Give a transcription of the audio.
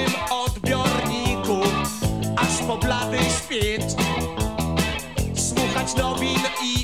szum odbiorników, aż po blady świt. Słuchać nowin i